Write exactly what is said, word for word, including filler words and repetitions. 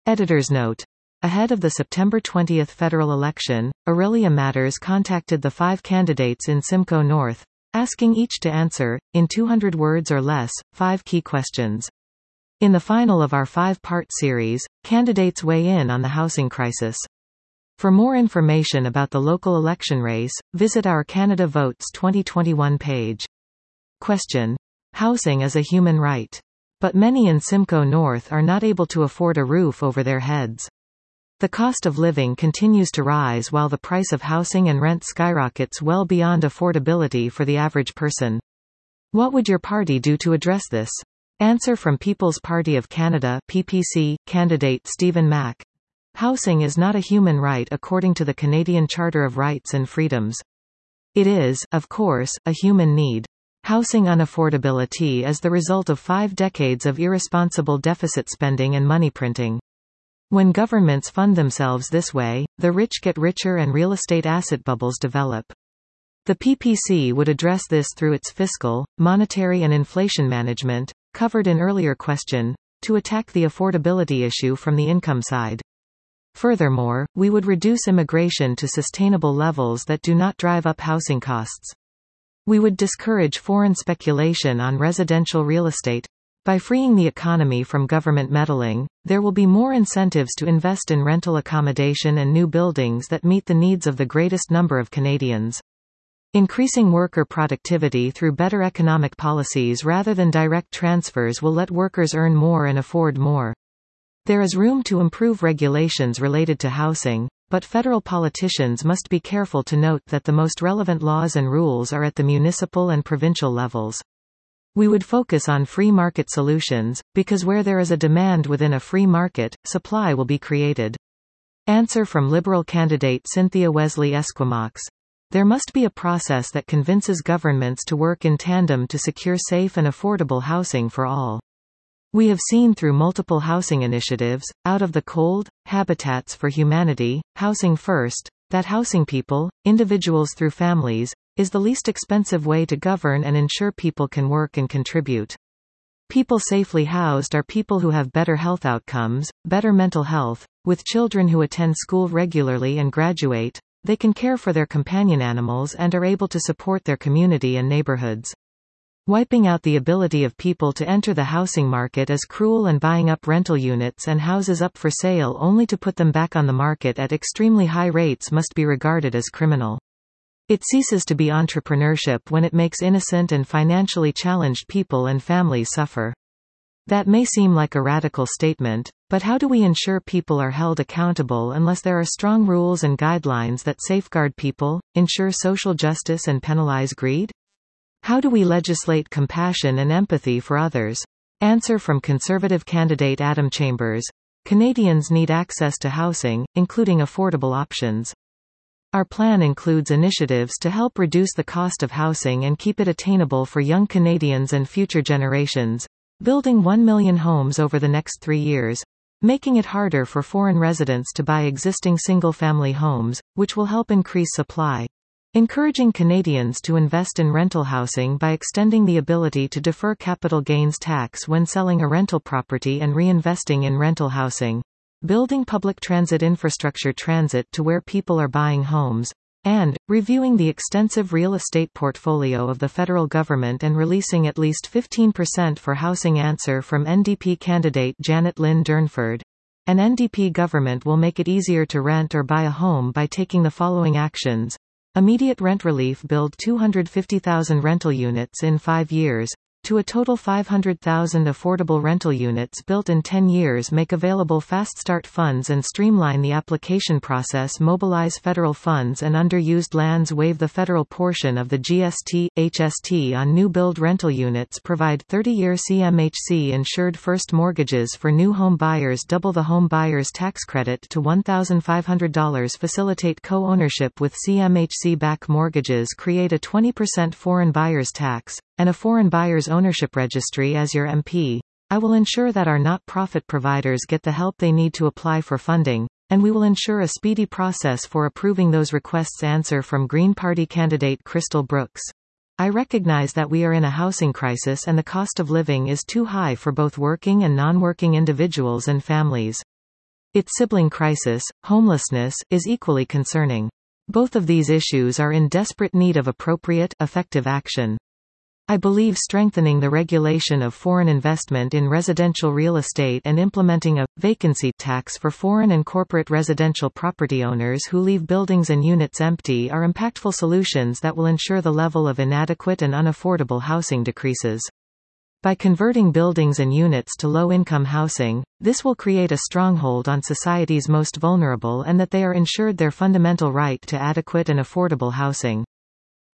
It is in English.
Editor's note. Ahead of the September twentieth federal election, Aurelia Matters contacted the five candidates in Simcoe North, asking each to answer, in two hundred words or less, five key questions. In the final of our five-part series, candidates weigh in on the housing crisis. For more information about the local election race, visit our Canada Votes twenty twenty-one page. Question. Housing is a human right. But many in Simcoe North are not able to afford a roof over their heads. The cost of living continues to rise while the price of housing and rent skyrockets well beyond affordability for the average person. What would your party do to address this? Answer from People's Party of Canada P P C, candidate Stephen Mack. Housing is not a human right according to the Canadian Charter of Rights and Freedoms. It is, of course, a human need. Housing unaffordability is the result of five decades of irresponsible deficit spending and money printing. When governments fund themselves this way, the rich get richer and real estate asset bubbles develop. The P P C would address this through its fiscal, monetary and inflation management, covered in earlier question, to attack the affordability issue from the income side. Furthermore, we would reduce immigration to sustainable levels that do not drive up housing costs. We would discourage foreign speculation on residential real estate. By freeing the economy from government meddling, there will be more incentives to invest in rental accommodation and new buildings that meet the needs of the greatest number of Canadians. Increasing worker productivity through better economic policies rather than direct transfers will let workers earn more and afford more. There is room to improve regulations related to housing, but federal politicians must be careful to note that the most relevant laws and rules are at the municipal and provincial levels. We would focus on free market solutions, because where there is a demand within a free market, supply will be created. Answer from Liberal candidate Cynthia Wesley Esquimaux. There must be a process that convinces governments to work in tandem to secure safe and affordable housing for all. We have seen through multiple housing initiatives, Out of the Cold, Habitats for Humanity, Housing First, that housing people, individuals through families, is the least expensive way to govern and ensure people can work and contribute. People safely housed are people who have better health outcomes, better mental health, with children who attend school regularly and graduate, they can care for their companion animals and are able to support their community and neighborhoods. Wiping out the ability of people to enter the housing market is cruel, and buying up rental units and houses up for sale only to put them back on the market at extremely high rates must be regarded as criminal. It ceases to be entrepreneurship when it makes innocent and financially challenged people and families suffer. That may seem like a radical statement, but how do we ensure people are held accountable unless there are strong rules and guidelines that safeguard people, ensure social justice and penalize greed? How do we legislate compassion and empathy for others? Answer from Conservative candidate Adam Chambers. Canadians need access to housing, including affordable options. Our plan includes initiatives to help reduce the cost of housing and keep it attainable for young Canadians and future generations, building one million homes over the next three years, making it harder for foreign residents to buy existing single-family homes, which will help increase supply. Encouraging Canadians to invest in rental housing by extending the ability to defer capital gains tax when selling a rental property and reinvesting in rental housing. Building public transit infrastructure transit to where people are buying homes. And, reviewing the extensive real estate portfolio of the federal government and releasing at least fifteen percent for housing. Answer from N D P candidate Janet Lynn Durnford. An N D P government will make it easier to rent or buy a home by taking the following actions. Immediate rent relief. Build two hundred fifty thousand rental units in five years, to a total five hundred thousand affordable rental units built in ten years. Make available Fast Start funds and streamline the application process. Mobilize federal funds and underused lands. Waive the federal portion of the G S T, H S T on new build rental units. Provide thirty-year C M H C insured first mortgages for new home buyers. Double the home buyer's tax credit to one thousand five hundred dollars. Facilitate co-ownership with C M H C-backed mortgages. Create a twenty percent foreign buyer's tax and a foreign buyer's ownership registry. As your M P, I will ensure that our not-profit providers get the help they need to apply for funding, and we will ensure a speedy process for approving those requests. Answer from Green Party candidate Crystal Brooks. I recognize that we are in a housing crisis and the cost of living is too high for both working and non-working individuals and families. Its sibling crisis, homelessness, is equally concerning. Both of these issues are in desperate need of appropriate, effective action. I believe strengthening the regulation of foreign investment in residential real estate and implementing a vacancy tax for foreign and corporate residential property owners who leave buildings and units empty are impactful solutions that will ensure the level of inadequate and unaffordable housing decreases. By converting buildings and units to low-income housing, this will create a stronghold on society's most vulnerable and that they are ensured their fundamental right to adequate and affordable housing.